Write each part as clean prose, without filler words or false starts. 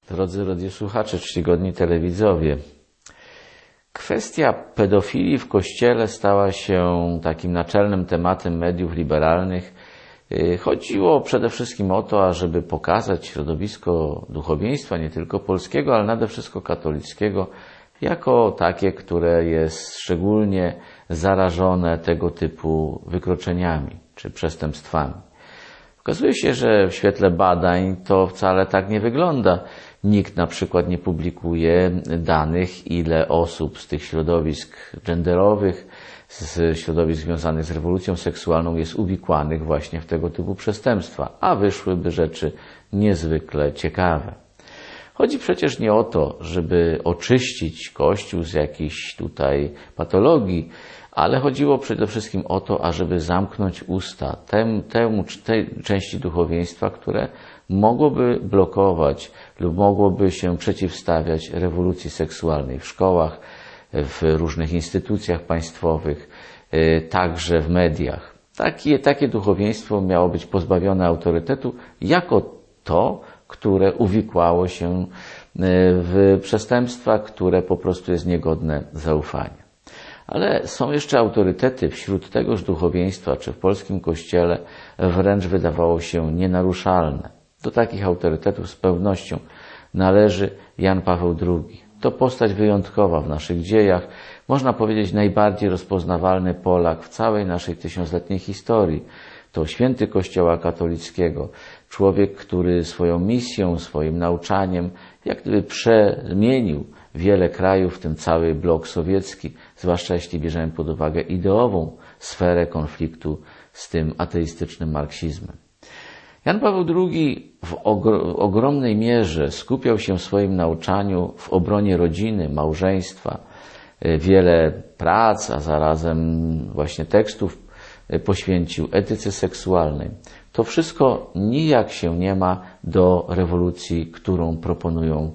Drodzy radiosłuchacze, czcigodni telewidzowie, kwestia pedofilii w Kościele stała się takim naczelnym tematem mediów liberalnych. Chodziło przede wszystkim o to, ażeby pokazać środowisko duchowieństwa, nie tylko polskiego, ale nade wszystko katolickiego, jako takie, które jest szczególnie zarażone tego typu wykroczeniami czy przestępstwami. Okazuje się, że w świetle badań to wcale tak nie wygląda. Nikt na przykład nie publikuje danych, ile osób z tych środowisk genderowych, z środowisk związanych z rewolucją seksualną jest uwikłanych właśnie w tego typu przestępstwa, a wyszłyby rzeczy niezwykle ciekawe. Chodzi przecież nie o to, żeby oczyścić Kościół z jakichś tutaj patologii, ale chodziło przede wszystkim o to, ażeby zamknąć usta tej części duchowieństwa, które mogłoby blokować lub mogłoby się przeciwstawiać rewolucji seksualnej w szkołach, w różnych instytucjach państwowych, także w mediach. Takie duchowieństwo miało być pozbawione autorytetu jako to, które uwikłało się w przestępstwa, które po prostu jest niegodne zaufania. Ale są jeszcze autorytety wśród tegoż duchowieństwa, czy w polskim Kościele, wręcz wydawało się nienaruszalne. Do takich autorytetów z pewnością należy Jan Paweł II. To postać wyjątkowa w naszych dziejach, można powiedzieć najbardziej rozpoznawalny Polak w całej naszej tysiącletniej historii. To święty Kościoła katolickiego, człowiek, który swoją misją, swoim nauczaniem jak gdyby przemienił wiele krajów, w tym cały blok sowiecki, zwłaszcza jeśli bierzemy pod uwagę ideową sferę konfliktu z tym ateistycznym marksizmem. Jan Paweł II w ogromnej mierze skupiał się w swoim nauczaniu w obronie rodziny, małżeństwa. Wiele prac, a zarazem właśnie tekstów poświęcił etyce seksualnej. To wszystko nijak się nie ma do rewolucji, którą proponują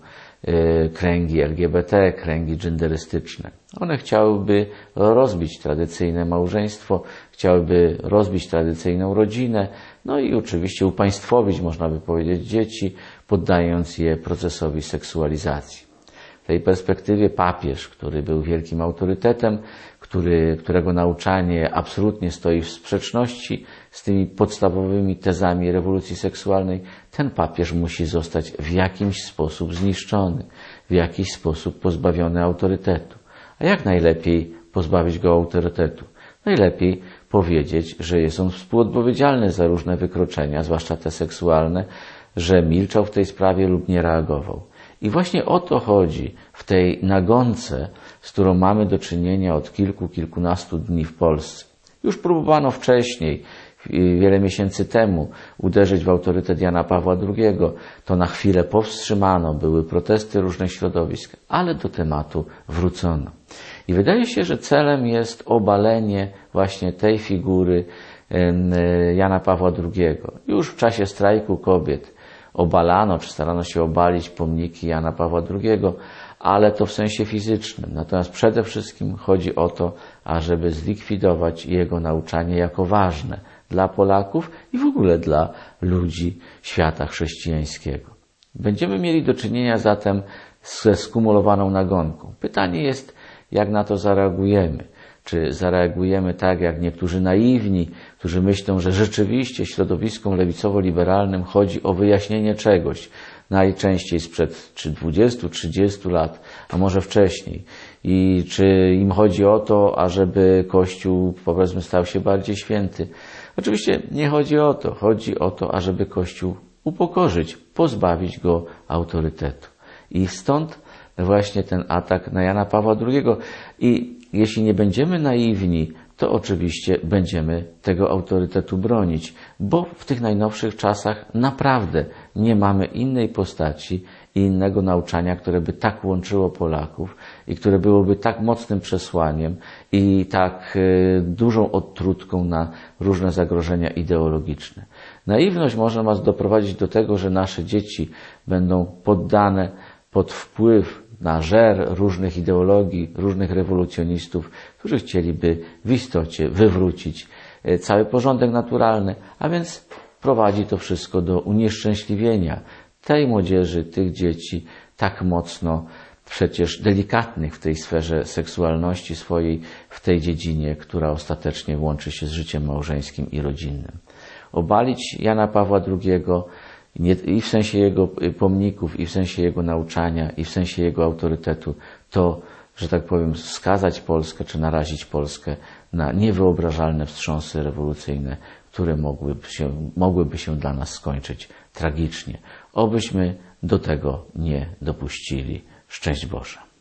kręgi LGBT, kręgi genderystyczne. One chciałyby rozbić tradycyjne małżeństwo, chciałyby rozbić tradycyjną rodzinę, no i oczywiście upaństwowić, można by powiedzieć, dzieci, poddając je procesowi seksualizacji. W tej perspektywie papież, który był wielkim autorytetem, którego nauczanie absolutnie stoi w sprzeczności z tymi podstawowymi tezami rewolucji seksualnej, ten papież musi zostać w jakiś sposób zniszczony, w jakiś sposób pozbawiony autorytetu. A jak najlepiej pozbawić go autorytetu? Najlepiej powiedzieć, że jest on współodpowiedzialny za różne wykroczenia, zwłaszcza te seksualne, że milczał w tej sprawie lub nie reagował. I właśnie o to chodzi w tej nagonce, z którą mamy do czynienia od kilkunastu dni w Polsce. Już próbowano wcześniej, wiele miesięcy temu, uderzyć w autorytet Jana Pawła II. To na chwilę powstrzymano, były protesty różnych środowisk, ale do tematu wrócono. I wydaje się, że celem jest obalenie właśnie tej figury Jana Pawła II. Już w czasie strajku kobiet obalano, czy starano się obalić pomniki Jana Pawła II, ale to w sensie fizycznym. Natomiast przede wszystkim chodzi o to, ażeby zlikwidować jego nauczanie jako ważne dla Polaków i w ogóle dla ludzi świata chrześcijańskiego. Będziemy mieli do czynienia zatem ze skumulowaną nagonką. Pytanie jest, jak na to zareagujemy. Czy zareagujemy tak, jak niektórzy naiwni, którzy myślą, że rzeczywiście środowiskom lewicowo-liberalnym chodzi o wyjaśnienie czegoś, najczęściej sprzed 20-30 lat, a może wcześniej. I czy im chodzi o to, ażeby Kościół, powiedzmy, stał się bardziej święty? Oczywiście nie chodzi o to. Chodzi o to, ażeby Kościół upokorzyć, pozbawić go autorytetu. I stąd właśnie ten atak na Jana Pawła II. I jeśli nie będziemy naiwni, to oczywiście będziemy tego autorytetu bronić, bo w tych najnowszych czasach naprawdę nie mamy innej postaci i innego nauczania, które by tak łączyło Polaków i które byłoby tak mocnym przesłaniem i tak dużą odtrutką na różne zagrożenia ideologiczne. Naiwność może nas doprowadzić do tego, że nasze dzieci będą poddane pod wpływ na żer różnych ideologii, różnych rewolucjonistów, którzy chcieliby w istocie wywrócić cały porządek naturalny, a więc prowadzi to wszystko do unieszczęśliwienia tej młodzieży, tych dzieci, tak mocno przecież delikatnych w tej sferze seksualności swojej, w tej dziedzinie, która ostatecznie łączy się z życiem małżeńskim i rodzinnym. Obalić Jana Pawła II i w sensie jego pomników, i w sensie jego nauczania, i w sensie jego autorytetu, to, że tak powiem, skazać Polskę, czy narazić Polskę na niewyobrażalne wstrząsy rewolucyjne, które mogłyby się dla nas skończyć tragicznie. Obyśmy do tego nie dopuścili. Szczęść Boże.